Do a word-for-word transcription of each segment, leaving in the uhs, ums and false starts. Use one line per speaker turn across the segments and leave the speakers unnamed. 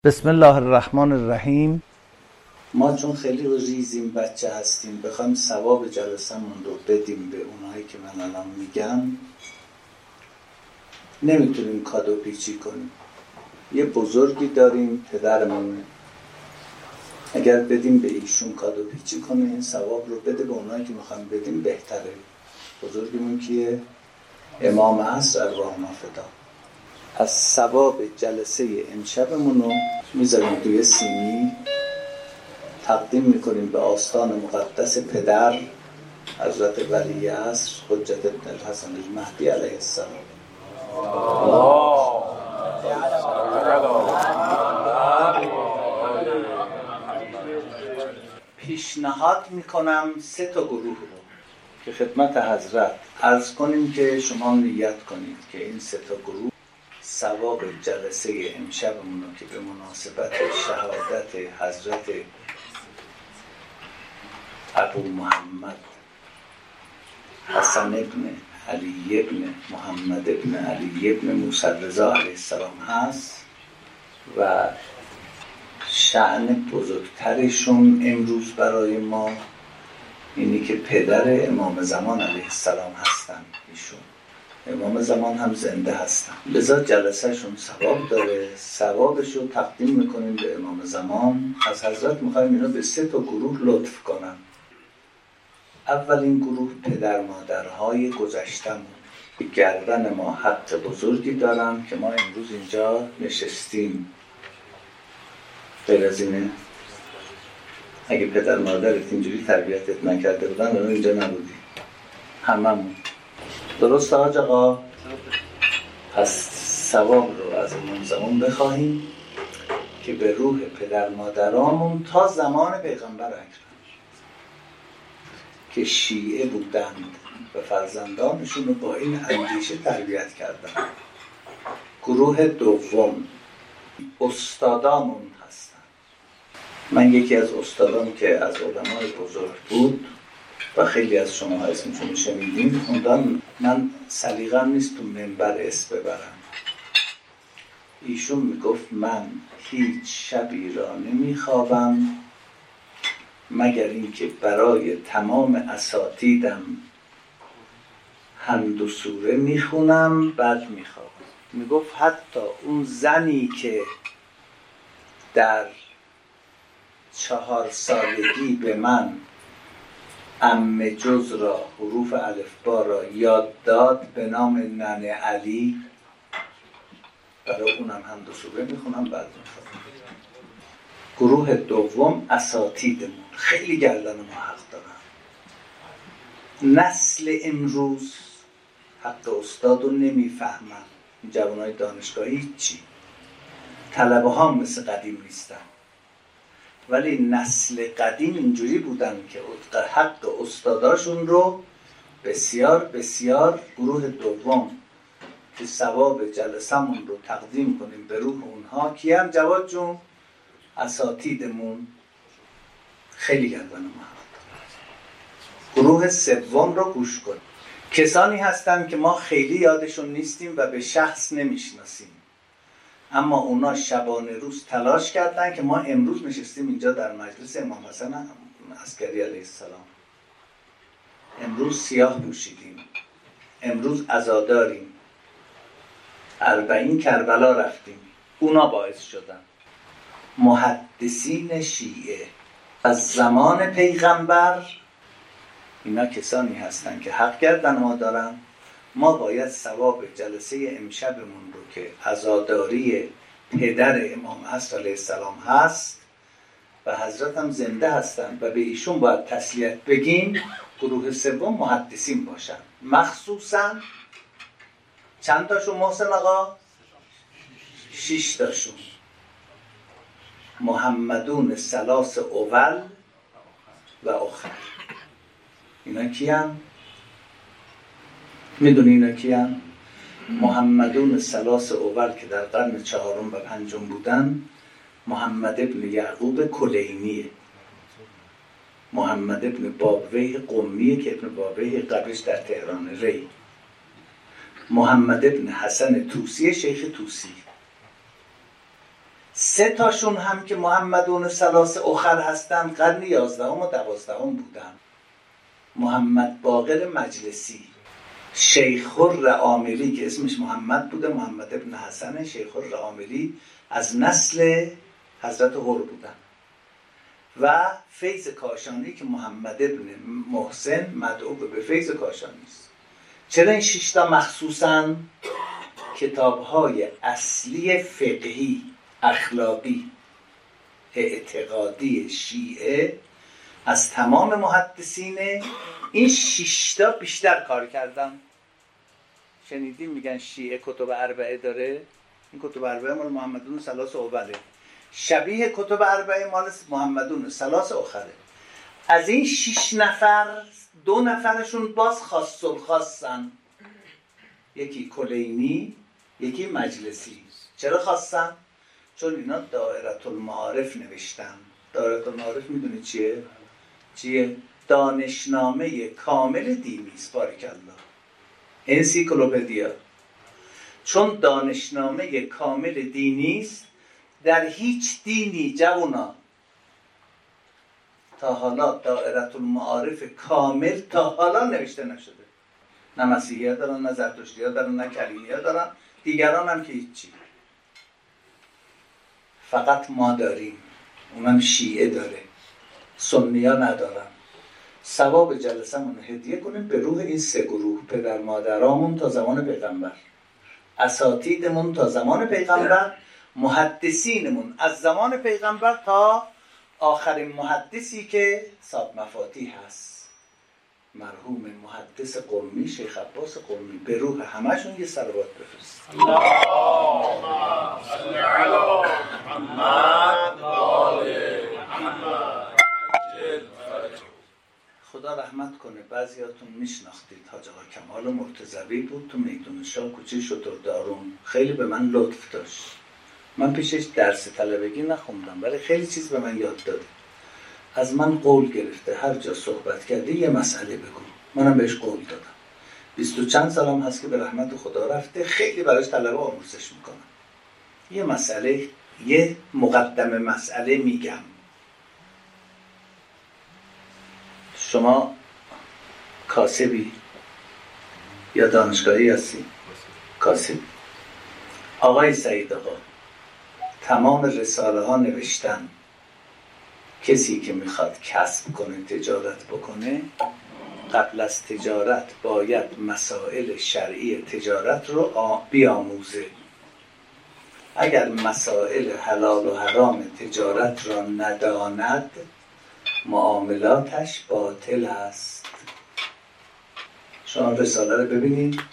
بسم الله الرحمن الرحیم.
ما چون خیلی ریزیم بچه هستیم بخوایم ثواب جلسمون رو بدیم به اونایی که من الان میگم، نمیتونیم کادو پیچی کنیم. یه بزرگی داریم پدرمون، اگر بدیم به ایشون کادو پیچی کنه این ثواب رو بده به اونایی که میخوایم بدیم بهتره. بزرگمون کیه؟ امام عصر ارواحنا فدا. از ثواب جلسه امشبمون رو میذاریم توی سینی، تقدیم میکنیم به آستان مقدس پدر حضرت ولی عصر حجت ابن الحسن المهدی علیه السلام. پیشنهاد میکنم سه تا گروه رو که خدمت حضرت عرض کنیم که شما نیت کنید که این سه تا گروه ثواب جلسه امشبمون رو که به مناسبت شهادت حضرت ابو محمد حسن ابن علی ابن محمد ابن علی ابن موسی رضا علیه السلام هست و شأن بزرگترشون امروز برای ما اینی که پدر امام زمان علیه السلام هستن. ایشون امام زمان هم زنده هستن، لذا جلسه شون ثواب داره. ثوابش رو تقدیم میکنیم به امام زمان. از حضرت میخوایم اینا به سه تا گروه لطف کنن. اولین گروه پدر مادرهای گذشتمون که گردن ما حق بزرگی دارن که ما امروز اینجا نشستیم. غیر از اینه اگه پدر مادرت اینجوری تربیتت نکرده بودن الان اینجا نبودی. هممون درست حاج آقا؟ پس ثواب رو از امام زمان بخواهیم که به روح پدر مادرامون تا زمان پیغمبر اکرم که شیعه بودند و فرزندانشون رو با این اندیشه تربیت کردن. گروه دوم استادامون هستن. من یکی از استادام که از علمای بزرگ بود و خیلی از شما اسمشون شنیدین خوندن، من سلیقه‌ام نیست تو منبر اسم ببرم. ایشون میگفت من هیچ شبی را نمیخوابم مگر اینکه برای تمام اساتیدم حمد و سوره میخونم بعد میخوابم. میگفت حتی اون زنی که در چهار سالگی به من ام جز را حروف الفبا را یاد داد به نام ننه علی، برای اونم حمد و سوره میخونم بعد میخونم. گروه دوم اساتیدمون خیلی گردن ما حق دارن. نسل امروز حق استاد رو نمیفهمن. جوانای دانشگاهی چی؟ طلبه ها مثل قدیم نیستن، ولی نسل قدیم اینجوری بودن که حق استاداشون رو بسیار بسیار. گروه دوم که ثواب جلسمون رو تقدیم کنیم به روح اونها کی هم جواد جون؟ اساتیدمون خیلی گردن ما. گروه سوم رو گوش کنیم. کسانی هستن که ما خیلی یادشون نیستیم و به شخص نمیشناسیم، اما اونا شبانه روز تلاش کردن که ما امروز نشستیم اینجا در مجلس امام حسن عسکری علیه السلام. امروز سیاه پوشیدیم، امروز عزاداریم، اربعین کربلا رفتیم. اونا باعث شدن. محدثین شیعه از زمان پیغمبر اینا کسانی هستن که حق گردن ما دارن. ما باید ثواب جلسه امشبمون رو که عزاداری پدر امام عصر علیه السلام هست و حضرت هم زنده هستن و به ایشون باید تسلیت بگیم. گروه سوم محدثین باشن، مخصوصا چند تاشون محسن آقا؟ شش تاشون. محمدون ثلاث اول و آخر. اینا کی هم؟ میدونی اینا کی هم؟ محمدون ثلاث اول که در قرن چهارم و پنجم بودن. محمد ابن یعقوب کلینیه، محمد ابن بابویه قمیه که ابن بابویه قبرش در تهران ری، محمد ابن حسن توسی شیخ توسی. سه سه تاشون هم که محمدون ثلاث اخر هستن قرن یازدهم و دوازدهم بودن. محمد باقر مجلسی، شیخ الرعاملی که اسمش محمد بوده، محمد ابن حسن شیخ الرعاملی از نسل حضرت هر بودن، و فیض کاشانی که محمد ابن محسن مدعو به فیض کاشانی است. چرا این شش تا مخصوصاً؟ کتاب‌های اصلی فقهی، اخلاقی، اعتقادی شیعه از تمام محدثین این شش تا بیشتر کار کردن. شنیدیم میگن شیعه کتب اربعه داره؟ این کتب اربعه مال محمدون ثلاث اوله، شبیه کتب اربعه مال محمدون ثلاث اخره. از این شش نفر دو نفرشون باز خاص الخاصن، یکی کلینی یکی مجلسی. چرا خاصن؟ چون اینا دائره المعارف نوشتن. دائره المعارف میدونی چیه؟ چیه؟ دانشنامه کامل دینی است. بارک الله، انسیکلوپدیا. چون دانشنامه کامل دینی است، در هیچ دینی جوونا تا حالا دائره المعارف کامل تا حالا نوشته نشده. نه مسیحی ها دارن، نه زرتشتی ها دارن، نه کلیمی ها دارن، دیگران هم که هیچی. فقط ما داریم، اونم شیعه داره، سنی ها ندارن. ثواب جلسه مون هدیه کنیم به روح این سه گروه: پدر مادرامون تا زمان پیغمبر، اساتیدمون تا زمان پیغمبر، محدثینمون از زمان پیغمبر تا آخرین محدثی که صاحب مفاتیح هست، مرحوم محدث قمی شیخ عباس قمی. به روح همشون یه صلوات بفرست. اللهم صل علی محمد و آل محمد. خدا رحمت کنه، بعضیاتون میشناختید حاج آقا کمال مرتضوی بود تو میدون شاه کوچه شتردارون، خیلی به من لطف داشت. من پیشش درس طلبگی نخوندم ولی خیلی چیز به من یاد داده. از من قول گرفته هر جا صحبت کردی یه مسئله بگو، منم بهش قول دادم. بیست و چند سالم هست که به رحمت خدا رفته، خیلی براش طلبه آموزش میکنم. یه مسئله، یه مقدمه مسئله میگم. شما کاسبی یا دانشگاهی هستی؟ کاسبی. آقای سعید آقا تمام رساله ها نوشتن کسی که میخواد کسب کنه، تجارت بکنه، قبل از تجارت باید مسائل شرعی تجارت رو بیاموزه. اگر مسائل حلال و حرام تجارت را نداند، معاملاتش باطل است. شما رساله رو ببینید،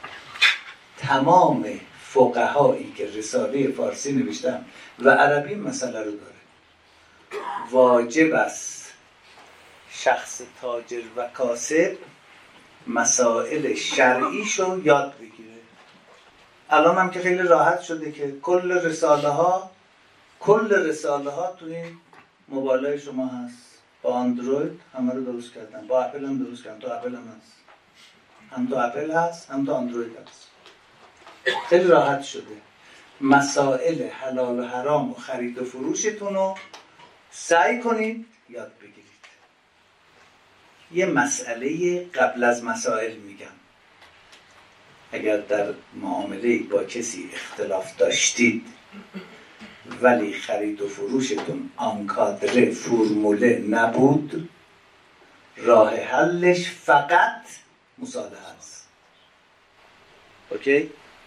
تمام فقهایی که رساله فارسی نوشتن و عربی مسئله رو داره. واجب است شخص تاجر و کاسب مسائل شرعیشو یاد بگیره. الان هم که خیلی راحت شده که کل رساله ها کل رساله ها توی موبایل شما هست. با اندروید همه رو درست کردن، با اپل هم درست کردن، تو اپل هم هست، هم تو اپل هست هم تو اندروید هست. خیلی راحت شده. مسائل حلال و حرام و خرید و فروشتون رو سعی کنید یاد بگیرید. یه مسئله قبل از مسائل میگم. اگر در معامله با کسی اختلاف داشتید ولی خرید و فروشتون آنکادره فرموله نبود، راه حلش فقط مصالحه است. اوکی؟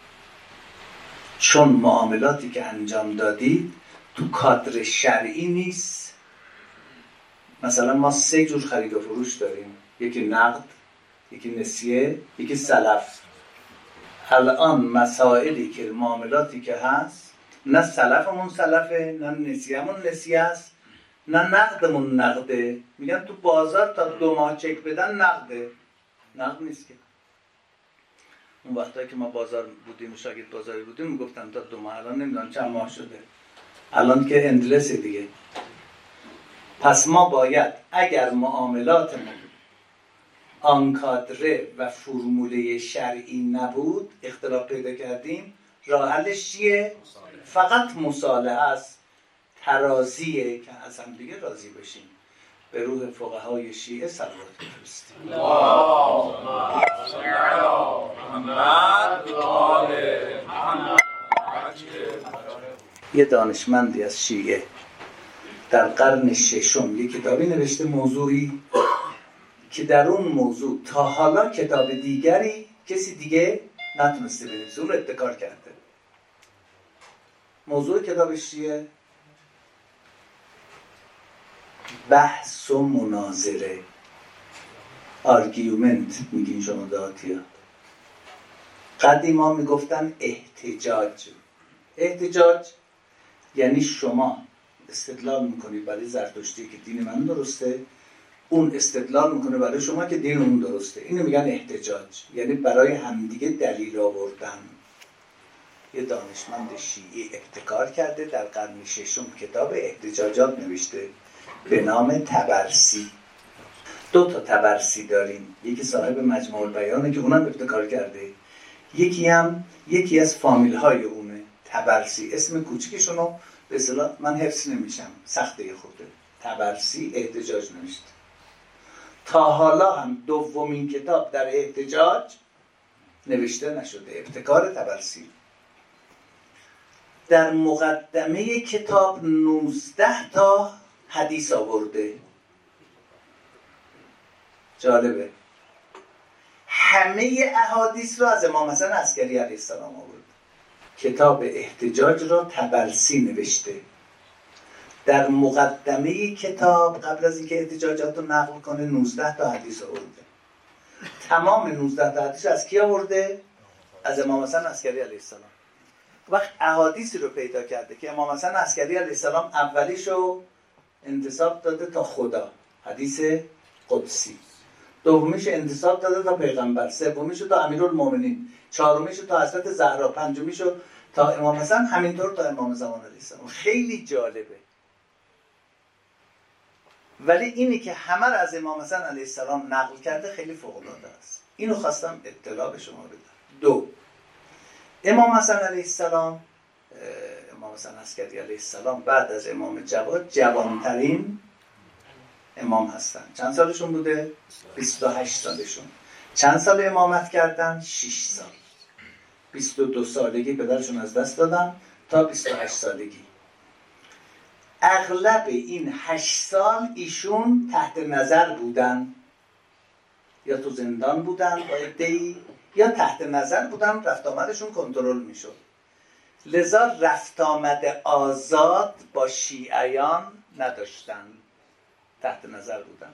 چون معاملاتی که انجام دادید تو کادر شرعی نیست. مثلا ما سه جور خرید و فروش داریم، یکی نقد، یکی نسیه، یکی سلف. الان مسائلی که معاملاتی که هست، نه سلفمون سلفه، نه نسیهمون نسیه است، نه نقدمون نقده. میگن تو بازار تا دو ماه چک بدن نقده. نقد نیست که. اون وقتایی که ما بازار بودیم و شاگرد بازاری بودیم میگفتن تا دو ماه، الان نمیدونم چند ماه شده. الان که اندلس دیگه. پس ما باید اگر معاملاتمون آنکادره و فرموله شرعی نبود، اختلاف پیدا کردیم، راه حلش چیه؟ فقط مصالحه است. ترازیه که از هم دیگه راضی بشیم. به روح فقهای شیعه صلوات بفرستیم. یه دانشمندی از شیعه در قرن ششم یک کتابی نوشته، موضوعی که در اون موضوع تا حالا کتاب دیگری کسی دیگه نتونسته بنویسه، اون رو ابتکار کرده. موضوع کتابش چیه؟ بحث و مناظره، آرگیومنت میگین شما دهاتی‌ها. قدیما میگفتن احتجاج. احتجاج یعنی شما استدلال میکنید برای زرتشتی که دین من درسته، اون استدلال میکنه برای شما که دین اون درسته. اینو میگن احتجاج، یعنی برای همدیگه دلیل آوردن. یه دانشمند شیعی ابتکار کرده، در قرن ششم کتاب احتجاجات نوشته به نام طبرسی. دو تا طبرسی داریم، یکی صاحب مجموع البیانه که اونم ابتکار کرده، یکی هم یکی از فامیل های اونه، طبرسی. اسم کوچیکشونو به اصطلاح من حفظ نمیشم، سخته خورده. طبرسی احتجاج نوشته. تا حالا هم دومین کتاب در احتجاج نوشته نشده، ابتکار طبرسی. در مقدمه کتاب نوزده تا حدیث آورده. جالبه، همه احادیث را از امام حسن عسکری علیه السلام آورده. کتاب احتجاج را طبرسی نوشته. در مقدمه کتاب قبل از اینکه احتجاجات رو نقل کنه نوزده تا حدیث آورده. تمام نوزده تا حدیث از کی آورده؟ از امام حسن عسکری علیه السلام. وقت احادیثی رو پیدا کرده که امام حسن عسکری علیه السلام اولیشو انتساب داده تا خدا، حدیث قدسی. دومیش انتساب داده تا پیغمبر، سومیشو تا امیرالمومنین، چهارمیشو تا حضرت زهرا، پنجمیشو تا امام حسن، همینطور تا امام زمان علیه السلام. خیلی جالبه. ولی اینی که همه را از امام حسن علیه السلام نقل کرده خیلی فوق‌العاده است. اینو خواستم اطلاع به شما بدم. دو، امام حسن علیه السلام، امام حسن عسکری علیه السلام بعد از امام جواد جوانترین امام هستن. چند سالشون بوده؟ بیست و هشت سالشون. چند سال امامت کردن؟ شش سال. بیست و دو سالگی پدرشون از دست دادن تا بیست و هشت سالگی. اغلب این هشت سال ایشون تحت نظر بودن، یا تو زندان بودن با عده‌ای، یا تحت نظر بودن، رفت آمدشون کنترل میشد. لذا رفت آمد آزاد با شیعیان نداشتن، تحت نظر بودن.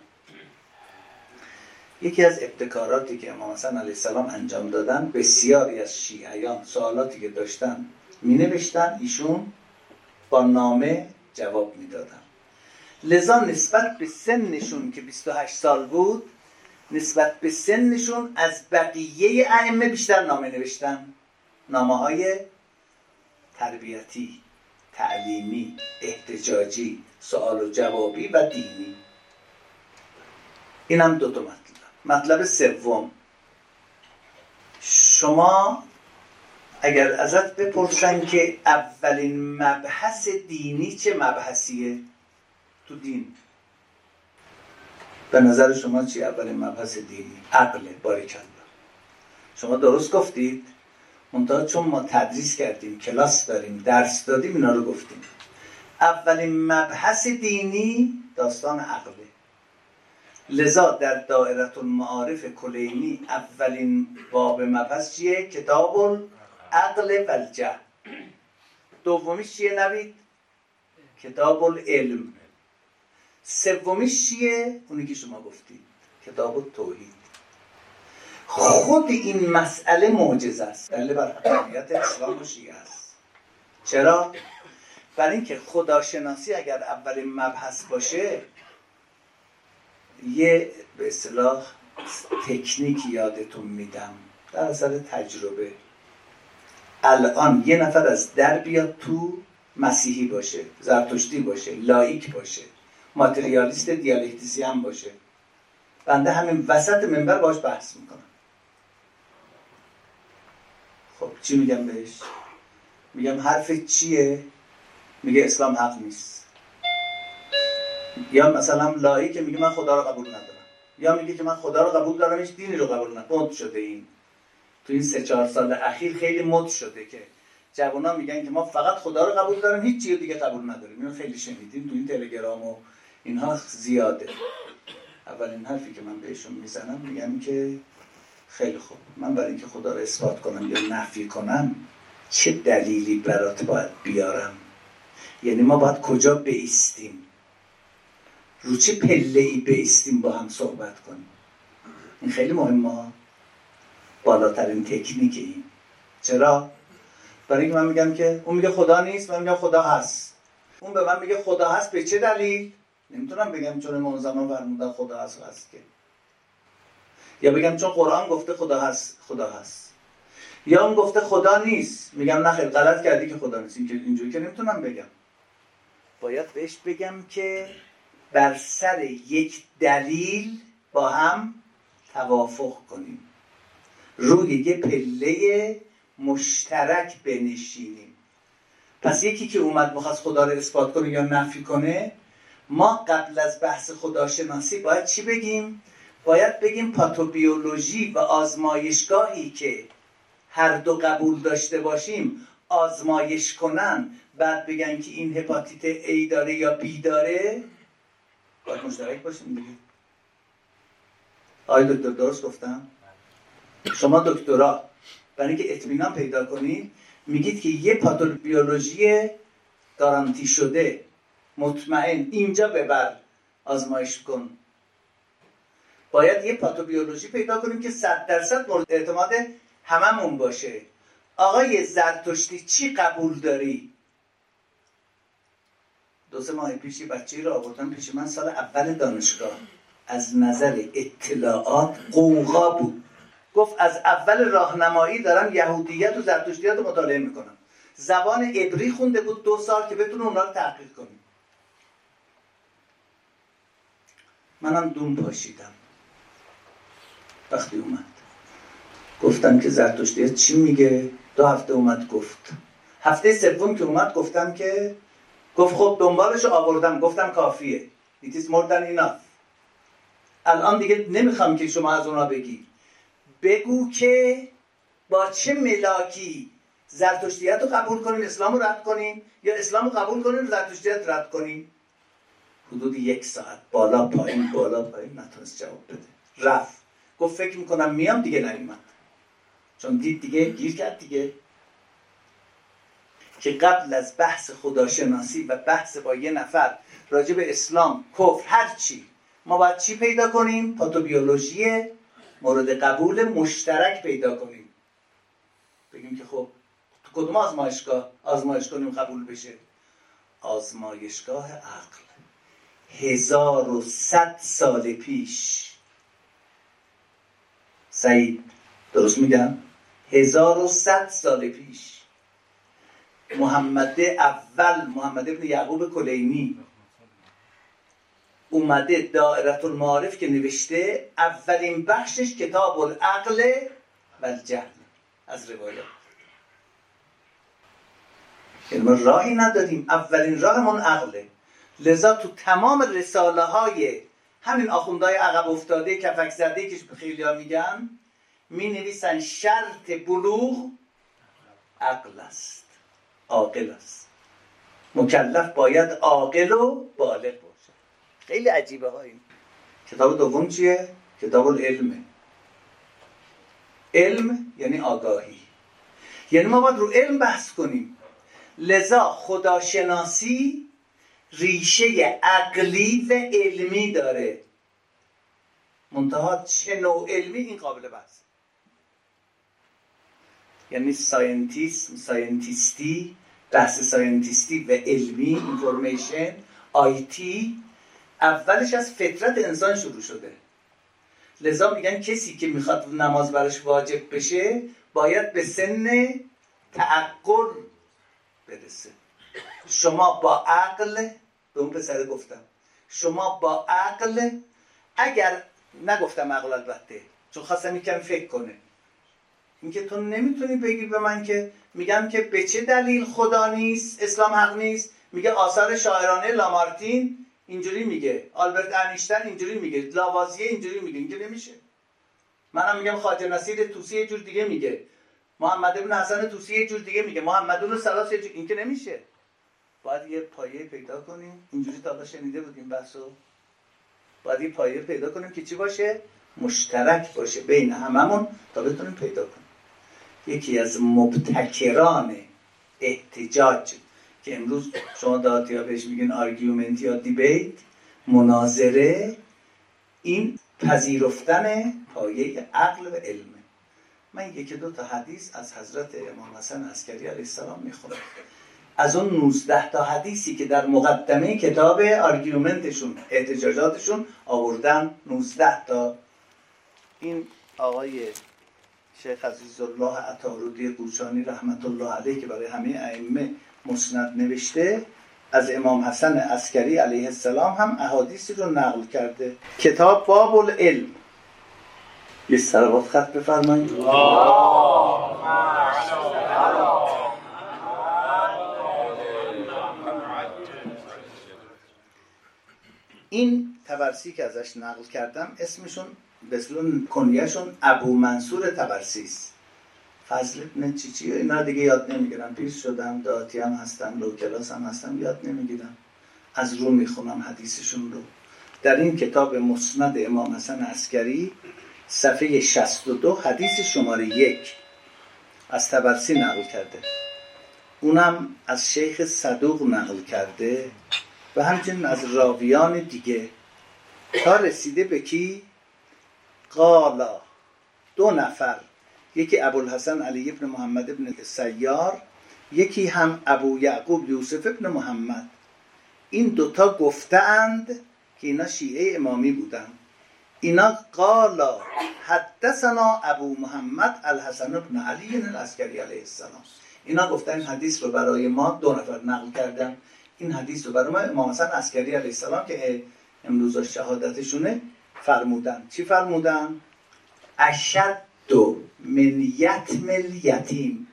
یکی از ابتکاراتی که امام حسن علیه السلام انجام دادن، بسیاری از شیعیان سوالاتی که داشتن می نوشتن، ایشون با نامه جواب می دادن. لذا نسبت به سنشون که بیست و هشت سال بود، نسبت به سنشون از بقیه ائمه بیشتر نامه نوشتن. نامه های تربیتی، تعلیمی، احتجاجی، سوال و جوابی و دینی. این هم دو تا مطلب. مطلب سوم، شما اگر ازت بپرسن که اولین مبحث دینی چه مبحثیه تو دین، به نظر شما چی اولین مبحث دینی؟ عقله. باریکالله، شما درست گفتید. منتها چون ما تدریس کردیم، کلاس داریم، درس دادیم، اینا رو گفتیم. اولین مبحث دینی داستان عقله. لذا در دائره المعارف کلینی اولین باب مبحث چیه؟ کتاب العقل و الجهل. دومیش چیه نوید؟ کتاب العلم. سومیش چیه؟ اونی که شما گفتید، کتاب التوحید. خود این مسئله معجزه است، دلیل بر حقانیت اسلام و شیعه است. چرا؟ برای اینکه خداشناسی اگر اولین مبحث باشه، یه به اصطلاح تکنیک یادتون میدم در اثر تجربه. الان یه نفر از در بیاد تو، مسیحی باشه، زرتشتی باشه، لایک باشه، ماتریالیست دیالکتیسیان باشه، بنده همین وسط منبر باش بحث میکنم. خب چی میگم بهش؟ میگم حرف چیه؟ میگه اسلام حق نیست. یا مثلا لایی که میگه من خدا رو قبول ندارم، یا میگه که من خدا رو قبول دارم هیچ دینی رو قبول ندارم. مد شده این تو این سه چهار سال اخیر خیلی مد شده که جوونا میگن که ما فقط خدا رو قبول داریم هیچ چیز دیگه قبول نداریم. اینو خیلی شنیدیم تو این تلگرام و اینها زیاده. اولین حرفی که من بهشون میزنم میگم که خیلی خوب، من برای اینکه خدا رو اثبات کنم یا نفی کنم چه دلیلی برات باید بیارم؟ یعنی ما باید کجا بایستیم؟ رو چه پله‌ای بایستیم با هم صحبت کنیم؟ این خیلی مهمه، بالاترین تکنیک این. چرا؟ برای اینکه من میگم که اون میگه خدا نیست، من میگم خدا هست. اون به من میگه خدا هست، به چه دلیل؟ نمیتونم بگم چون امام زمان فرمودن خدا هست هست که، یا بگم چون قرآن گفته خدا هست خدا هست، یا اون گفته خدا نیست میگم نه خیلی غلط کردی که خدا نیست. این که اینجوری که نمیتونم بگم، باید بهش بگم که بر سر یک دلیل با هم توافق کنیم، روی یه پله مشترک بنشینیم. پس یکی که اومد میخواست خدا رو اثبات کنه یا نفی کنه، ما قبل از بحث خداشناسی باید چی بگیم؟ باید بگیم پاتوبیولوژی و آزمایشگاهی که هر دو قبول داشته باشیم آزمایش کنن، بعد بگن که این هپاتیت ای داره یا بی داره، باید مشترک باشیم دیگه. آی دکتر درست گفتم؟ شما دکترا برای اینکه اطمینان پیدا کنید میگید که یه پاتوبیولوژی گارانتی شده مطمئن اینجا ببر آزمایش کن. باید یه پاتوبیولوژی پیدا کنیم که صد درصد مورد اعتماد هممون باشه. آقای زرتشتی چی قبول داری؟ دو سه ماه پیشی بچه‌ای رو آوردن پیش من سال اول دانشگاه، از نظر اطلاعات قوقا بود. گفت از اول راهنمایی دارم یهودیت و زرتشتیت رو مطالعه میکنم. زبان عبری خونده بود دو سال که بتونه اونا رو تحقیق کنیم. منم دون پاشیدم. وقتی اومد گفتم که زرتشتیت چی میگه؟ دو هفته اومد گفت. هفته سوم که اومد گفتم که گفت خب دنبالش آوردم. گفتم کافیه. It is more than enough. الان دیگه نمیخوام که شما از اونا بگی. بگو که با چه ملاکی زرتشتیت رو قبول کنیم اسلام رو رد کنیم، یا اسلام رو قبول کنیم زرتشتیت رد کنیم. حدود یک ساعت بالا پایین بالا پایین نتونست جواب بده. رفت گفت فکر میکنم میام، دیگه نیومد چون دید دیگه گیر کرد دیگه. که قبل از بحث خداشناسی و بحث با یه نفر راجع به اسلام، کفر، هر چی، ما باید چی پیدا کنیم؟ پاتوبیولوژی مورد قبول مشترک پیدا کنیم. بگیم که خب تو کدوم آزمایشگاه آزمایش کنیم قبول بشه؟ آزمایشگاه عقل. هزار و صد سال پیش، سعید درست میگم؟ هزار و صد سال پیش محمد اول، محمد ابن یعقوب کلینی اومده دائره المعارف که نوشته، اولین بخشش کتاب العقل و الجهل از روایات. یعنی ما راهی نداریم، اولین راهمون عقله. لذا تو تمام رساله های همین آخوندهای عقب افتاده کفک زده که خیلی ها میگن، می نویسن شرط بلوغ عقل است، عاقل است. مکلف باید عاقل و بالغ باشه. خیلی عجیبه ها این. کتاب دوم چیه؟ کتاب العلمه. علم یعنی آگاهی، یعنی ما باید رو علم بحث کنیم. لذا خداشناسی ریشه عقلی و علمی داره، منتها چه نوع علمی این قابل بحث. یعنی ساینتیسم، ساینتیستی، بحث ساینتیستی و علمی، اینفورمیشن، آیتی، اولش از فطرت انسان شروع شده. لذا میگن کسی که میخواد نماز برش واجب بشه باید به سن تعقل برسه. شما با عقل، به اون پسره گفتم، شما با عقل، اگر نگفتم عقل البته چون خواستم یکم فکر کنه، اینکه تو نمیتونی بگی به من که میگم که به چه دلیل خدا نیست، اسلام حق نیست، میگه آثار شاعرانه لامارتین اینجوری میگه، آلبرت انیشتین اینجوری میگه، لاوازیه اینجوری میگه. اینجا نمیشه. منم میگم خواجه نصیر طوسی یه جور دیگه میگه، محمد ابن حسن طوسی یه جور دیگه میگه، محمد بن سلاس یه جور. این که نمیشه. باید یه پایه پیدا کنیم. اینجوری تا شنیده بودیم بحثو. باید یه پایه پیدا کنیم که چی باشه؟ مشترک باشه بین هممون تا بتونیم پیدا کنیم. یکی از مبتکران احتجاج که امروز شما دادیا بهش میگین آرگومنت یا دیبیت، مناظره، این پذیرفتن پایه عقل و علم. من یکی دو تا حدیث از حضرت امام حسن عسکری علیه السلام میخونم. از اون نوزده تا حدیثی که در مقدمه کتاب آرگومنتشون، احتجاجاتشون آوردن، نوزده تا. این آقای شیخ عزیزالله عطارودی قوچانی رحمت الله علیه که برای همه ائمه مسند نوشته، از امام حسن عسکری علیه السلام هم احادیثی رو نقل کرده. کتاب باب العلم. یه صلوات خط بفرمایید. این طبرسی که ازش نقل کردم اسمشون بسلون کنیهشون ابو منصور طبرسی است. فضل ابن چیچی اینا دیگه یاد نمیگیرم، پیر شدم، داعیه هم هستم، لو کلاس هم هستم، یاد نمیگیرم، از رو میخونم حدیثشون رو. در این کتاب مسند امام حسن عسکری صفحه شصت و دو حدیث شماره یک از طبرسی نقل کرده، اونم از شیخ صدوق نقل کرده و همچنین از راویان دیگه تا رسیده به کی؟ قالا، دو نفر، یکی ابوالحسن علی ابن محمد ابن سیار، یکی هم ابو یعقوب یوسف ابن محمد. این دوتا گفتند که اینا شیعه امامی بودن. اینا قالا حدثنا ابو محمد الحسن ابن علی العسکری علیه السلام. اینا گفتن این حدیث رو برای ما، دو نفر نقل کردن این حدیث رو برای ما امام حسن عسکری علیه السلام که امروز شهادتشونه فرمودن. چی فرمودن؟ اشد من یتم الیتیم.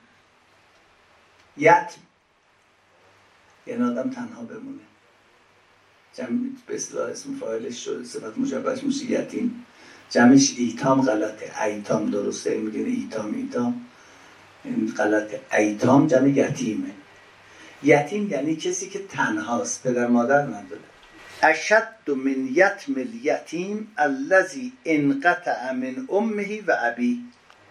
یتم یعنی آدم تنها بمونه، جمع به اصطلاح اسم فاعلش شده، صفت مشبهش میشه یتیم. جمعش ایتام غلطه، ایتام درسته، میگن ایتام ایتام این غلطه. ایتام جمع یتیمه. یتیم یعنی کسی که تنهاست، پدر مادر نداره. اشد من یتم الیتیم الذی انقطع من امه و ابی.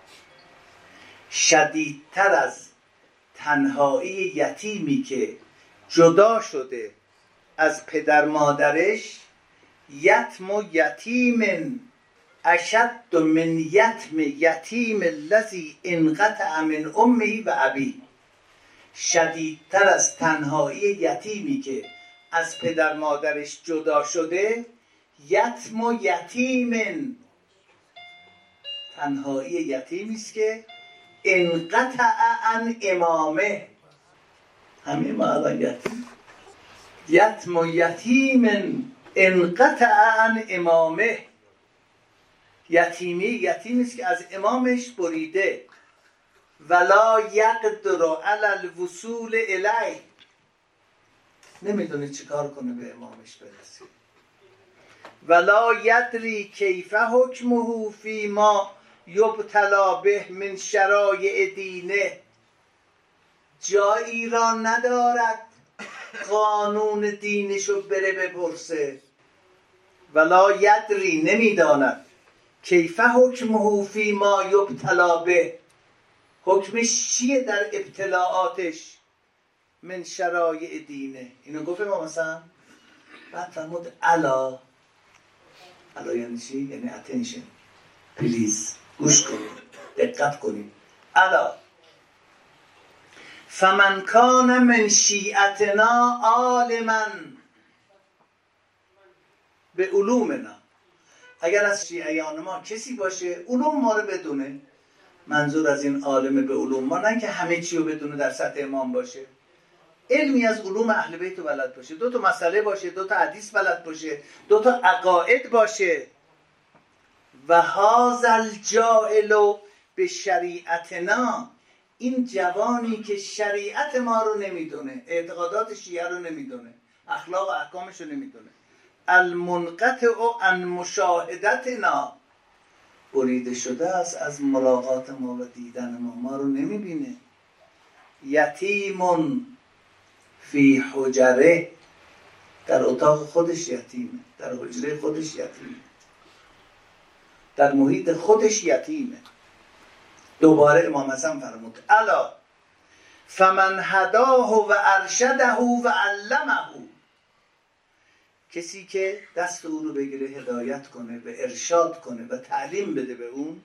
شدیدتر از تنهایی یتیمی که جدا شده از پدر مادرش، یتم و یتیم، اشد من یتم یتیم الذی انقطع من امه و ابی. شدیدتر از تنهایی یتیمی که از پدر مادرش جدا شده، یتم و یتیم، تنهایی یتیمی است که انقطع عن امامه. همین معنی یتیم. یتم و یتیم انقطع عن امامه. یتیمی یتیمی است که از امامش بریده. ولا یقدر علی الوصول الیه. نمیدونه چیکار کنه به امامش برسه. ولا یدری کیف حکمه فی ما یبتلا به من شرایع دینه. جایی را ندارد قانون دینشو بره بپرسه. ولا یدری، نمیداند، کیف حکمه فی ما یبتلا به، حکمش چیه در ابتلاعاتش، من شرایع دینه. اینو گفت ما مثلا بعد فرمود الا. الا یعنی چی؟ یعنی اتنشن، پلیز گوش کنید، دقت کنید. الا فمن کان من شیعتنا عالما به علومنا. اگر از شیعیان ما کسی باشه علوم ما رو بدونه، منظور از این عالم به علوم ما نه که همه چی رو بدونه در سطح امام باشه، علمی از علوم اهل بیت بلد باشه، دو تا مسئله باشه، دو تا حدیث بلد باشه، دو تا عقاید باشه. و هذا الجاهل به شریعتنا، این جوانی که شریعت ما رو نمیدونه، اعتقادات شیعه رو نمیدونه، اخلاق و احکامش رو نمیدونه، المنقطع عن مشاهدتنا، بریده شده است از ملاقات ما و دیدن ما، ما رو نمیبینه. یتیم فی حجره، در اتاق خودش یتیمه، در حجره خودش یتیمه، در محیط خودش یتیمه. دوباره امام حسن فرمود الا فمن هداه و ارشده و علمه، کسی که دست او رو بگیره هدایت کنه و ارشاد کنه و تعلیم بده به اون،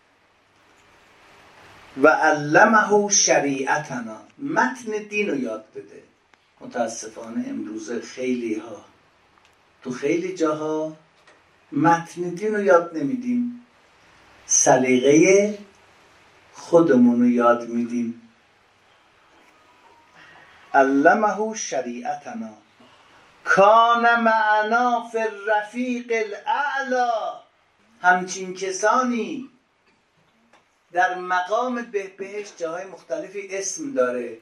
و علمه شریعتنا، متن دین رو یاد بده. متاسفانه امروز خیلی ها تو خیلی جاها متن دین رو یاد نمیدیم، سلیقه خودمون رو یاد میدیم. علمه شریعتنا کان معنا فی الرفیق الاعلی، همچین کسانی در مقام به بهشت جاهای مختلفی اسم داره،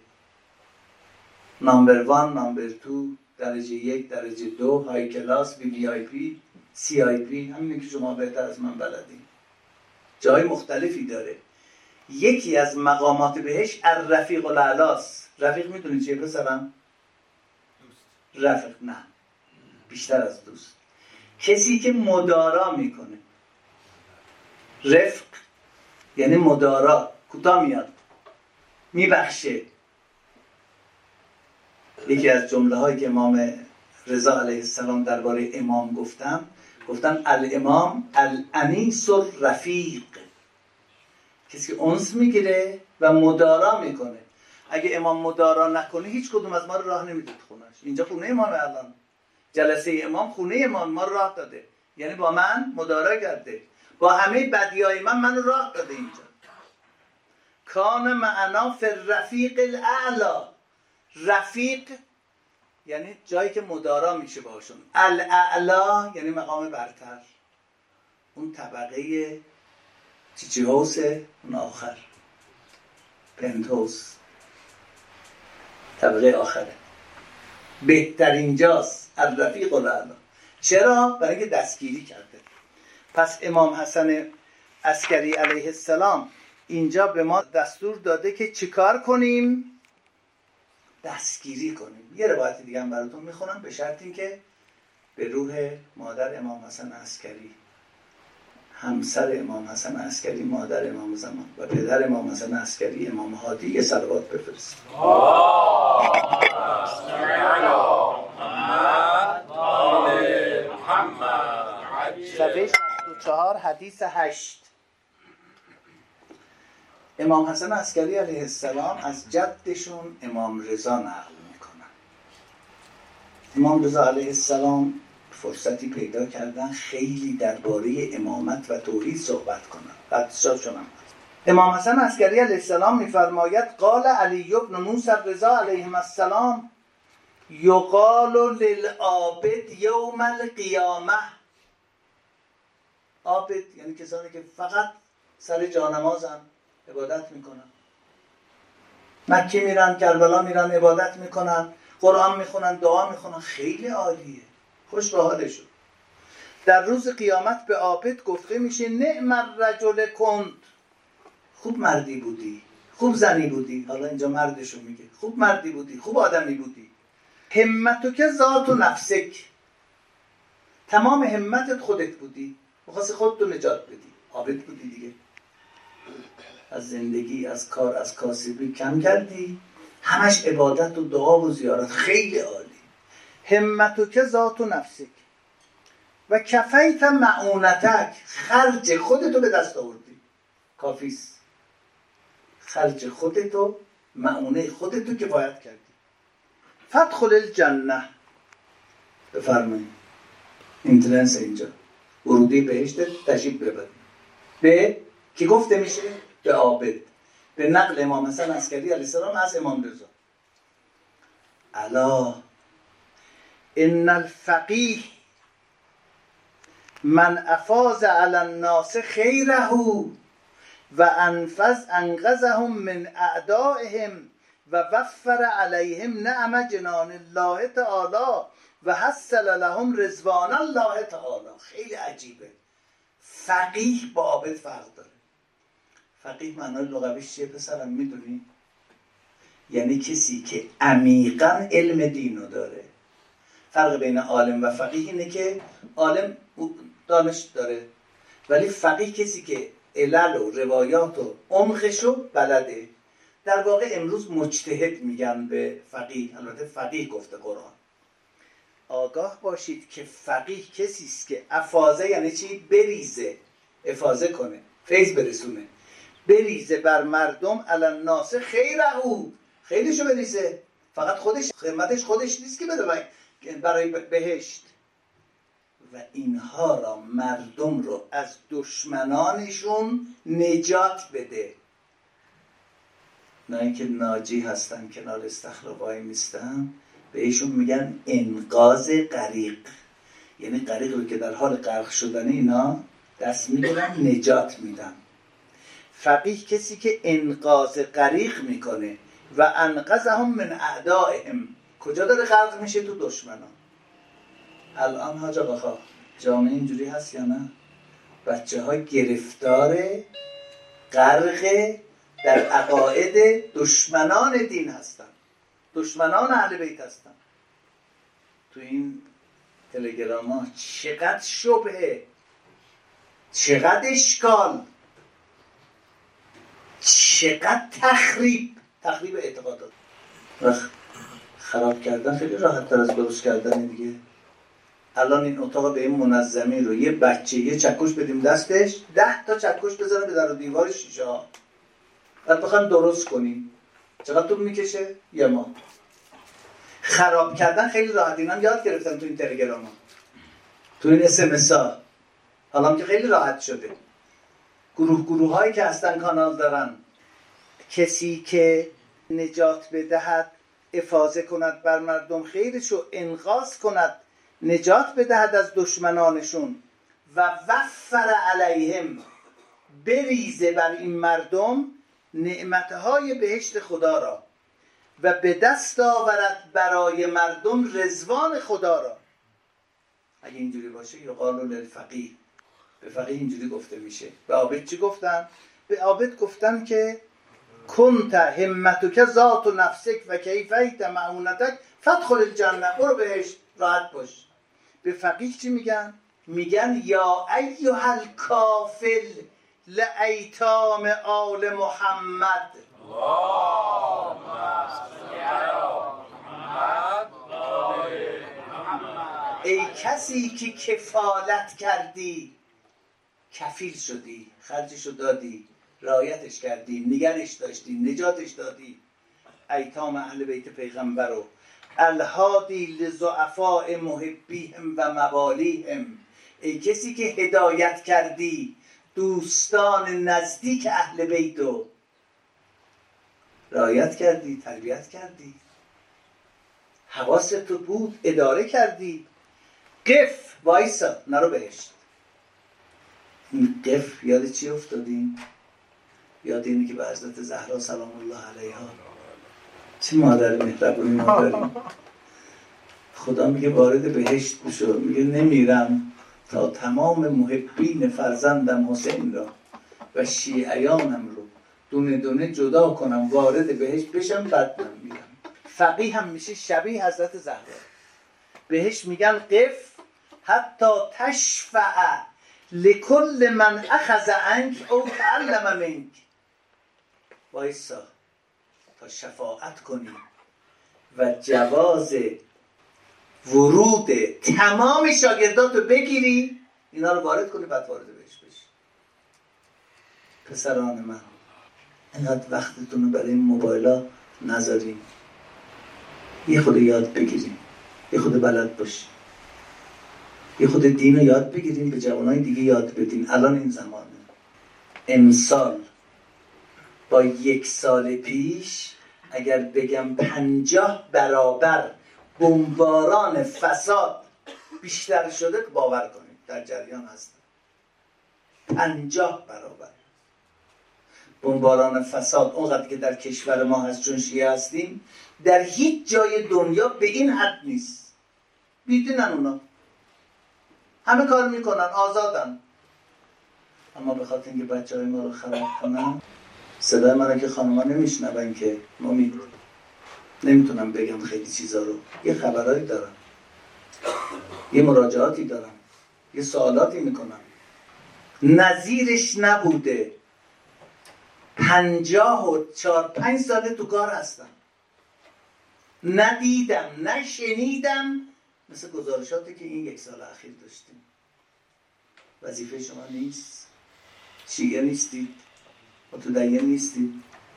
نامبر وان، نامبر تو، درجه یک، درجه دو، های کلاس، وی وی آی پی، سی آی پی، همینه که شما بهتر از من بلدین، جای مختلفی داره. یکی از مقامات بهش الرفیق الاعلاست. رفیق میدونی چیه پسرم؟ رفیق نه، بیشتر از دوست، کسی که مدارا میکنه. رفق یعنی مدارا، کوتاه میاد، میبخشه. یکی از جمله هایی که امام رضا علیه السلام درباره امام گفتن، گفتن الامام الانیس الرفیق، کسی که انس میگیره و مدارا میکنه. اگه امام مدارا نکنه هیچ کدوم از ما رو راه نمیداد خونش. اینجا خونه امام، الان جلسه امام خونه امام، ما رو راه داده، یعنی با من مدارا کرده، با همه بدیای من منو راه داده اینجا. کان معنا فی الرفیق الاعلی، رفیق یعنی جایی که مدارا میشه باشون، الاعلا یعنی مقام برتر، اون طبقه چیچی هاوس، اون آخر پنت هاوس، طبقه آخره، بهترین جاست الرفیق الاعلا. چرا؟ برای اینکه دستگیری کرده. پس امام حسن عسکری علیه السلام اینجا به ما دستور داده که چیکار کنیم؟ دستگیری کنیم. یه روایت دیگه هم براتون میخونم، به شرط اینکه به روح مادر امام حسن عسکری، همسر امام حسن عسکری، مادر امام زمان و پدر امام حسن عسکری، امام هادی، یه صلوات بفرست. صفحه شصت و چهار حدیث هشت. امام حسن عسکری علیه السلام از جدشون امام رضا نقل میکنن. امام رضا علیه السلام فرصتی پیدا کردن خیلی درباره امامت و توحید صحبت کنن. قدسشون هم امام حسن عسکری علیه السلام میفرماید قال علی بن موسی رضا علیه السلام یقال للعابد یوم القیامه. عابد یعنی کسانی که فقط سر جانمازن، عبادت میکنن، مکه میرن، کربلا میرن، عبادت میکنن، قرآن میخونن، دعا میخونن، خیلی عالیه، خوش به حالشون. در روز قیامت به عابد گفته میشه نعم الرجل کند، خوب مردی بودی، خوب زنی بودی، حالا اینجا مردشو میگه، خوب مردی بودی، خوب آدمی بودی. همتو که ذات و نفسک، تمام همتت خودت بودی، میخواستی خودتو نجات بدی، عابد بودی دیگه. از زندگی، از کار، از کاسبی کم کردی، همش عبادت و دعا و زیارت، خیلی عالی. همتو که ذات و نفسک و کفیت معونتک، خرج خودتو به دست آوردی، کافیست. خرج خودتو، معونه خودتو کفایت کردی. فادخل الجنه، بفرمایید اینترنس اینجا، ورودی بهشت، تشریف ببرید. به کی گفته میشه؟ به عابد، به نقل امام حسن عسکری علیه السلام از امام رضا. الا ان الفقیه من افاض علی الناس خیره و انفذ انقذهم من اعدائهم و وفر علیهم نعم جنان الله تعالی و حصل لهم رضوان الله تعالی. خیلی عجیبه، فقیه با عابد فرق داره. فقیه معنای لغویش چیه پسرم میدونی؟ یعنی کسی که عمیقا علم دینو داره. فرق بین عالم و فقیه اینه که عالم دانش داره، ولی فقیه کسی که علل و روایات و عمقشو بلده. در واقع امروز مجتهد میگن به فقیه، البته فقیه گفته قرآن. آگاه باشید که فقیه کسی است که افاضه، یعنی چی؟ بریزه، افاضه کنه، فیض برسونه، بریزه بر مردم علی الناس خیره، خیلیشو بریزه، فقط خودش، خدمتش خودش نیست که بده برای بهشت. و اینها را، مردم رو از دشمنانشون نجات بده. نه اینکه ناجی هستن کنار استخر وای میستن، بهشون میگن انقاذ غریق، یعنی غریق رو که در حال غرق شدن اینا دست میگیرن نجات میدن. فقیه کسی که انقاذ غریق میکنه. و انقذهم من اعدائهم. کجا داره غرق میشه؟ تو دشمنان. الان حاج آقا جامعه اینجوری هست یا نه؟ بچه ها گرفتار غرق در عقاید دشمنان دین هستن، دشمنان اهل بیت هستن. تو این تلگرام ها چقدر شبهه، چقدر اشکال، چقدر تخریب، تخریب اعتقادات. خراب کردن خیلی راحت تر از درست کردن دیگه. الان این اتاق به این منظمی رو یه بچه یه چکش بدیم دستش، ده تا چکش بزنه به در و دیوار شیشه ها، بعد بخوایم درست کنیم چقدر طول میکشه؟ یه ماه. خراب کردن خیلی راحت. اینا یاد گرفتن تو این تلگرام ها، تو این اس ام اس ها. حالا که خیلی راحت شده. گروه گروه هایی که هستن کانال دارن. کسی که نجات بدهد، افاضه کند بر مردم، خیرشو انقاذ کند، نجات بدهد از دشمنانشون. و وفر علیهم، بریزه بر این مردم نعمتهای بهشت خدا را. و به دست آورد برای مردم رضوان خدا را. اگه اینجوری باشه یقال للفقیه، به فقیه اینجوری گفته میشه. به عابد چی گفتن؟ به عابد گفتن که کنت همتک ذات و نفسک و کیفیت معونتک فدخل الجنه، برو بهشت راحت باش. به فقیه چی میگن؟ میگن یا ایها الکافل لایتام آل محمد. ای کسی که کفالت کردی، کفیل شدی، خرجشو دادی، رعایتش کردی، نگرش داشتی، نجاتش دادی، ایتام اهل بیت پیغمبر و الهادی لضعفاء محبیهم و موالیهم. ای کسی که هدایت کردی دوستان نزدیک اهل بیت و رعایت کردی، تربیت کردی، حواست تو بود، اداره کردی. قف، وایسا، نرو بهشت. این قف یاد چی افتادیم؟ یاد اینی که به حضرت زهرا سلام الله علیها، چه مادر مهربونی ما داریم. خدا میگه وارد بهشت بشو، میگه نمیرم تا تمام محبین فرزندم حسین را و شیعیانم رو دونه دونه جدا کنم، وارد بهشت بشم، بعد من میرم. فقیه هم میشه شبیه حضرت زهرا. بهش میگن قف حتی تشفع لکل من اخذ عنک او تعلم منک. وایسا تا شفاعت کنی و جواز ورود تمام شاگرداتو بگیری، اینا رو وارد کنی، بعد وارد بهش بشی. پسران من، اینقدر وقتتون رو برای این موبایلا نذاریم، یه خود یاد بگیریم، یه خود بلد باشیم، یه خود دین رو یاد بگیریم، به جوانای دیگه یاد بدین. الان این زمانه. امسال با یک سال پیش اگر بگم پنجاه برابر بمباران فساد بیشتر شده، باور کنید در جریان هستم. پنجاه برابر بمباران فساد اونقدر که در کشور ما هست، چون شیعه هستیم، در هیچ جای دنیا به این حد نیست. بیدینن اونا، همه کار میکنن، آزادن. اما به خاطر اینکه بچه های ما رو خراب کنن، صدای من که خانوما نمیشنون که امید نمیتونم بگم خیلی چیزا رو، یه خبرایی دارم، یه مراجعاتی دارم، یه سوالاتی میکنم، نظیرش نبوده. پنجاه و چهار پنج ساله تو کار هستم، ندیدم نشنیدم مثل گزارشاتی که این یک سال اخیر داشتیم. وظیفه شما نیست؟ شیعه نیستید؟ متدین نیستید؟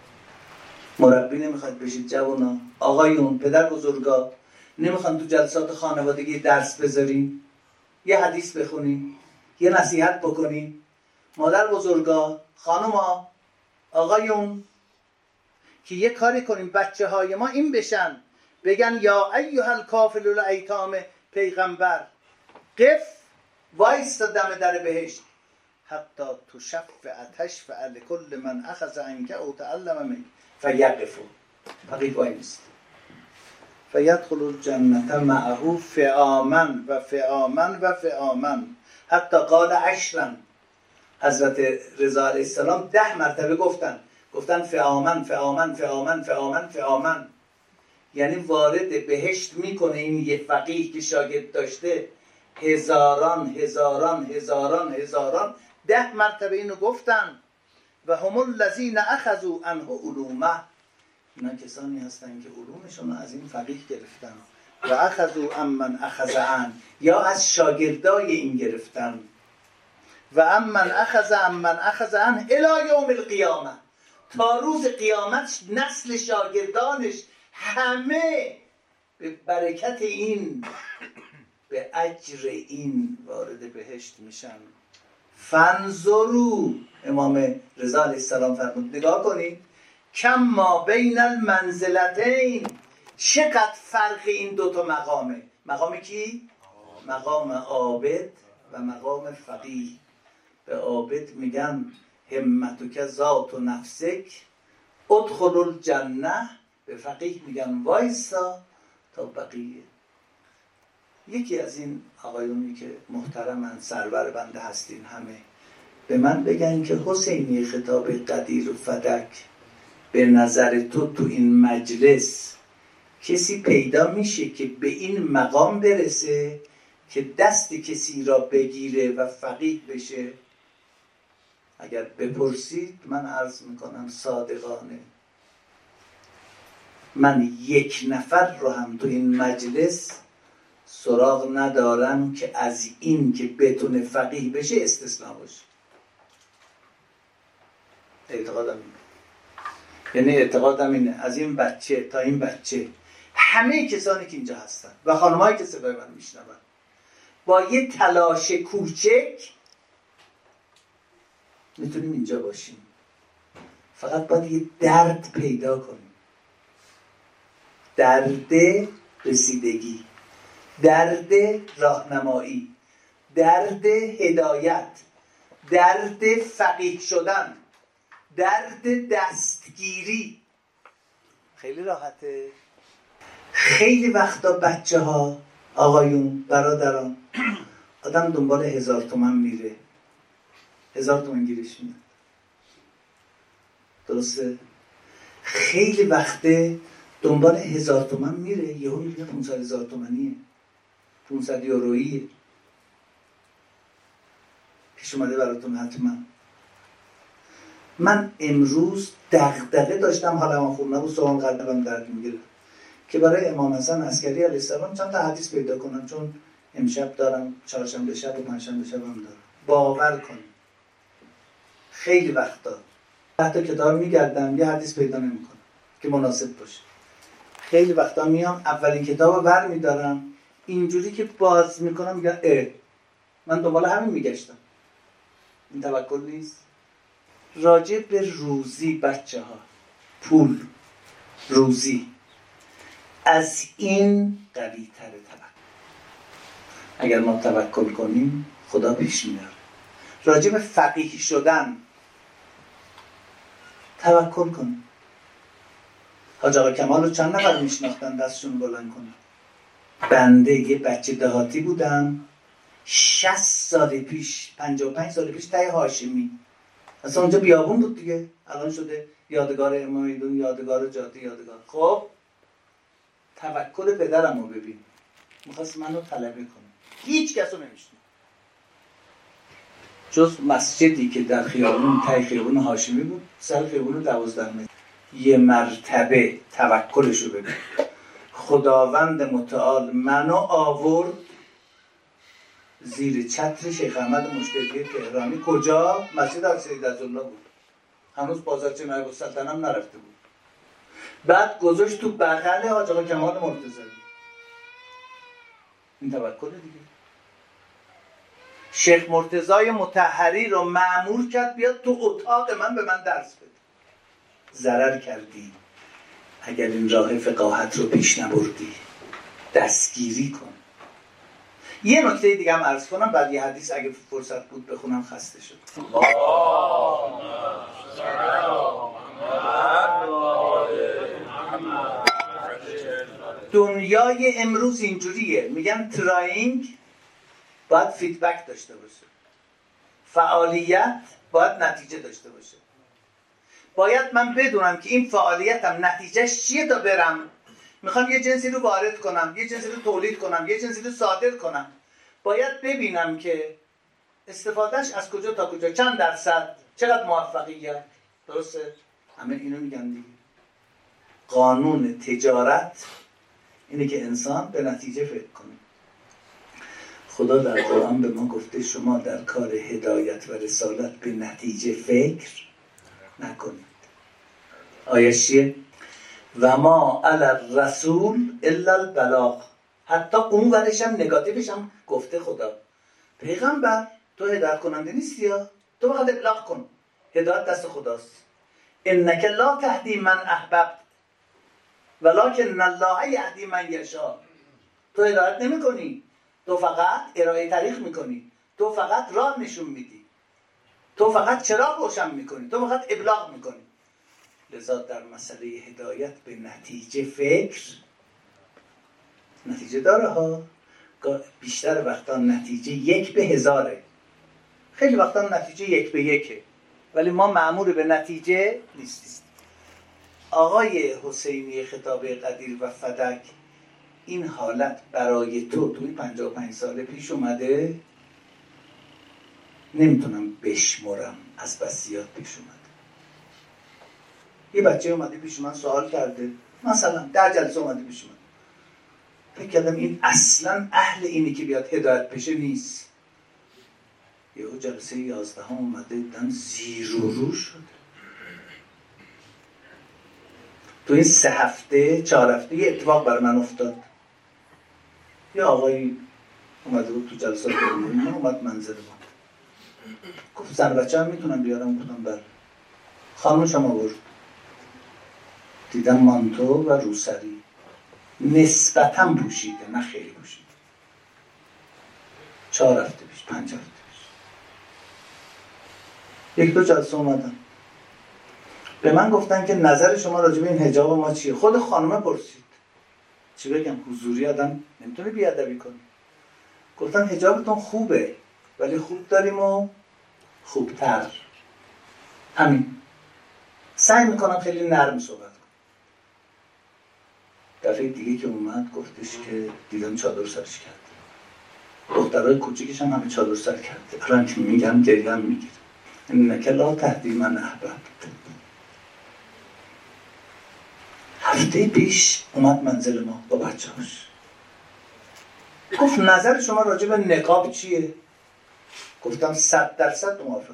مربی نمیخواید بشید جوانا؟ آقایون، پدر بزرگا نمیخوان تو جلسات خانوادگی درس بذاریم؟ یه حدیث بخونیم؟ یه نصیحت بکنیم؟ مادر بزرگا، خانوما، آقایون، که یه کاری کنیم بچه های ما این بشن، بگن یا ایها الکافل الایتام پیغمبر قف وایستا دم در بهشت حتی تشفع تشفع لكل من اخذ عنك او تعلم منك فیقفوا، فقیه وایست فیدخل الجنة معه فعاما و فعاما و فعاما حتی قال عشرا. حضرت رضا علیه السلام ده مرتبه گفتن گفتن فعاما فعاما فعاما فعاما فعاما، یعنی وارد بهشت میکنه این یه فقیه که شاگرد داشته هزاران هزاران هزاران هزاران. ده مرتبه اینو گفتن. و هم الذین اخذوا عنه علومه، اینا کسانی هستن که علومشون از این فقیه گرفتن. و اخذوا عمن اخذ عن، یا از شاگردای این گرفتن. و عمن اخذ عمن اخذ عن الی یوم القیامه، تا روز قیامت نسل شاگردانش همه به برکت این، به اجر این وارد بهشت میشن. فانظروا، امام رضا علیه السلام فرمود نگاه کنید، کم ما بین المنزلتین، چقدر فرق این دوتا مقامه. مقام کی؟ مقام عابد و مقام فقیه. به عابد میگن همتک ذات و نفسک ادخل الجنه، به فقیه میگن وایسا تا بقیه. یکی از این آقایونی که محترمن، سرور بنده هستین همه، به من بگن که حسینی خطاب قدیر و فدک، به نظر تو تو این مجلس کسی پیدا میشه که به این مقام برسه که دست کسی را بگیره و فقیه بشه؟ اگر بپرسید من عرض میکنم صادقانه، من یک نفر رو هم تو این مجلس سراغ ندارم که از این که بتونه فقیه بشه استثناء باشه. اعتقادم اینه، یعنی اعتقادم اینه از این بچه تا این بچه، همه کسانی که اینجا هستن و خانمایی که صدای من میشنون، با یه تلاش کوچک میتونیم اینجا باشیم. فقط باید یه درد پیدا کنیم، درد رسیدگی، درد راهنمایی، درد هدایت، درد فقیه شدن، درد دستگیری. خیلی راحته. خیلی وقتا بچه ها، آقایون، برادران، آدم دنبال هزار تومن میره، هزار تومن گیرش میاد. درسته؟ خیلی وقته دنبال هزار تومن میره، یهو میگه پونصد هزار تومنیه، پونصد یوروییه. پیش اومده براتون حتما. من امروز دغدغه داشتم، حالا من خوب نبود، صبحم قلبم درد میگیره که برای امام حسن عسکری علیه السلام چند تا حدیث پیدا کنم، چون امشب دارم، چهارشنبه شب و پنجشنبه شب هم دارم. باور کنید خیلی وقتا حتی کتاب میگردم یه حدیث پیدا نمیکنم که مناسب باشه. خیلی وقتا میام اولین کتاب رو بر میدارم، اینجوری که باز میکنم میگم اه من دنبال همین میگشتم. این توکل نیست. راجع به روزی بچه ها، پول، روزی، از این قوی تره توکل. اگر ما توکل کنیم خدا پیش میاره. راجع به فقیه شدن توکل کنیم. حاج آقا کمال رو چند نفر میشناختن دستشون بلند کنن؟ بنده یه بچه دهاتی بودم، شصت سال پیش، پنجاه و پنج سال پیش ته هاشمی، اصلا اونجا بیابون بود دیگه، الان شده یادگار امام میدون، یادگار جاده یادگار. خب توکل پدرم رو ببین، میخواست منو طلبه کنه، هیچ کس رو نمیشنه جز مسجدی که در خیابون ته خیابون هاشمی بود، سر خیابون دوازده متر. یه مرتبه توکلش رو ببین، خداوند متعال منو آورد زیر چتر شیخ احمد مشتری تهرانی. کجا؟ مسجد السید عزالله بود، هنوز بازارچه نایب السلطنه هم نرفته بود. بعد گذاشت تو بغل حاج آقا کمال مرتضوی. این توکل دیگه. شیخ مرتضای مطهری رو مأمور کرد بیاد تو اتاق من به من درس بده. ضرر کردی اگر این راه فقاهت رو پیش نبردی، دستگیری کن. یه نکته دیگه هم عرض کنم، بعد یه حدیث اگه فرصت بود بخونم، خسته شد. دنیای امروز اینجوریه، میگن تراینگ باید فیدبک داشته باشه، فعالیت باید نتیجه داشته باشه. باید من بدونم که این فعالیتم نتیجهش چیه تا برم میخوام یه جنسی رو وارد کنم، یه جنسی رو تولید کنم، یه جنسی رو صادر کنم. باید ببینم که استفادهش از کجا تا کجا، چند درصد، چقدر موفقیت. درسته؟ همه اینو میگن دیگه. قانون تجارت اینه که انسان به نتیجه فکر کنه. خدا در قرآن به ما گفته شما در کار هدایت و رسالت به نتیجه فکر نکنید. آیه چیه؟ و ما علی الرسول الا البلاغ. حتی اون ورش هم نگاتیوش هم گفته خدا. پیغمبر تو هدایت کننده نیستی یا تو فقط ابلاغ کن، هدایت دست خداست. انک لا تهدی من احببت ولکن الله یهدی من یشاء. تو هدایت نمی کنی، تو فقط ارائه طریق میکنی، تو فقط راه نشون میدی، تو فقط چراغ روشن میکنی، تو فقط ابلاغ میکنی. لذا در مسئله هدایت به نتیجه فکر، نتیجه داره ها، بیشتر وقتا نتیجه یک به هزاره، خیلی وقتا نتیجه یک به یکه، ولی ما مأمور به نتیجه نیستیم. آقای حسینی خطاب قدیر و فدک، این حالت برای تو توی پنجاه و پنج سال پیش اومده؟ نمیتونم بشمرم، از بس زیاد پیش اومده. یه بچه اومده پیش من سوال کرده، مثلا ده جلسه اومده پیش من، فکر کردم این اصلا اهل اینی که بیاد هدایت بشه نیست. یه جلسه یازده هم اومده دیدم زیر و رو شده. تو این سه هفته چهار هفته یه اتفاق بر من افتاد. یه آقایی اومده بود تو جلسات عمومی، اومد منزل ما، گفت زن بچه هم میتونم بیارم؟ گفتم بله. خانمش هم آورد، دیدم مانتو و روسری نسبتاً پوشیده، نه خیلی پوشیده. چهار هفته پیش، پنج هفته پیش یک دو جلسه اومدم، به من گفتن که نظر شما راجع به این حجاب ما چیه؟ خود خانمه پرسید. چی بگم؟ حضوری آدم نمیتونه بیادبی کنه. گفتن حجابتون خوبه ولی خوب داریم و خوبتر. همین. سعی میکنم خیلی نرم صحبت کنم. دفعه دیگه که اومد گفتش که دیدم چادر سرش کرده، دخترهای کوچیکش هم همه چادر سر کرده. الان که میگم گریهم میگیره. انک لا تهدی من احببت. هفته پیش اومد منزل ما با بچه‌هاش، گفت نظر شما راجع به نقاب چیه؟ گفتم صد درصد موافقم.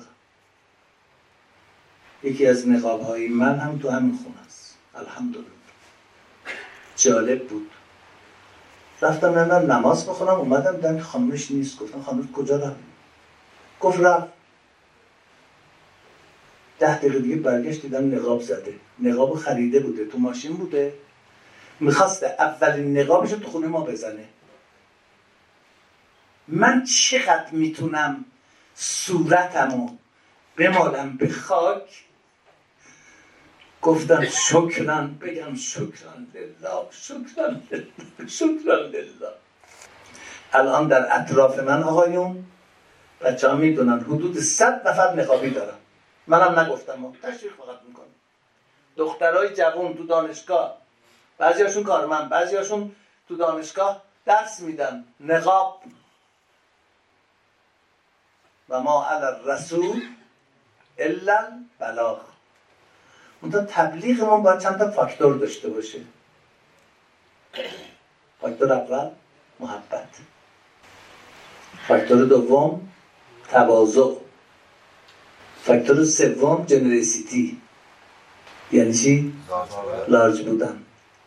یکی از نقاب‌های من هم تو همین خونه است. الحمدلله. جالب بود. رفتم نمیدونم نماز بخونم، اومدم دیدم که خانمش نیست. گفتم خانمش کجا رفت؟ گفت رفت. ده دقیقه دیگه برگشت دیدم نقاب زده. نقاب خریده بوده، تو ماشین بوده، میخواسته اولین نقابش رو تو خونه ما بزنه. من چقدر میتونم صورتمو بمالم به خاک؟ گفتم شکران، بگم شکران لله، شکران لله، شکران لله. الان در اطراف من آقایون بچه ها میدونن حدود صد نفر نقابی دارم. منم نگفتم، تشویق فقط میکنم. دخترای جوان تو دانشگاه، بعضی هاشون کارمند، بعضی هاشون تو دانشگاه درس میدن نقاب. و ما علی الرسول الا البلاغ. منتها تبلیغمون باید چند تا فاکتور داشته باشه. فاکتور اول محبت، فاکتور دوم تواضع، فاکتور سوم جنرسیتی. یعنی چی؟ لارج بودن.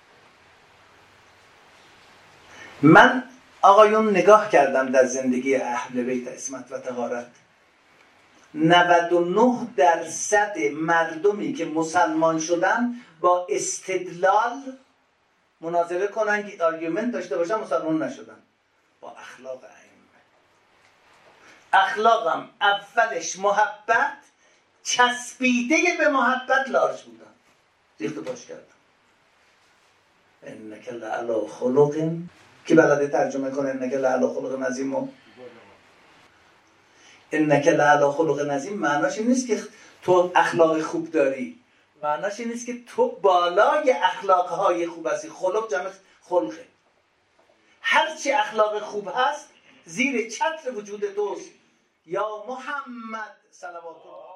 من آقایون نگاه کردم در زندگی اهل بیت عصمت و طهارت، نود و نه درصد مردمی که مسلمان شدن با استدلال مناظره کنن که آرگومنت داشته باشن، مسلمان نشدن. با اخلاق ائمه. اخلاقم اولش محبت، چسبیده به محبت لارج بودن، ریخت و پاش کردم. انک لعلی خلق، کی بلده ترجمه کنه انک لعلی خلق عظیم؟ انک لعلی خلق عظیم معناش این نیست که تو اخلاق خوب داری، معناش این نیست که تو بالای اخلاقهای خوب هستی. خلق جمع خلقه. هرچی اخلاق خوب هست زیر چتر وجود توست. یا محمد صلوات الله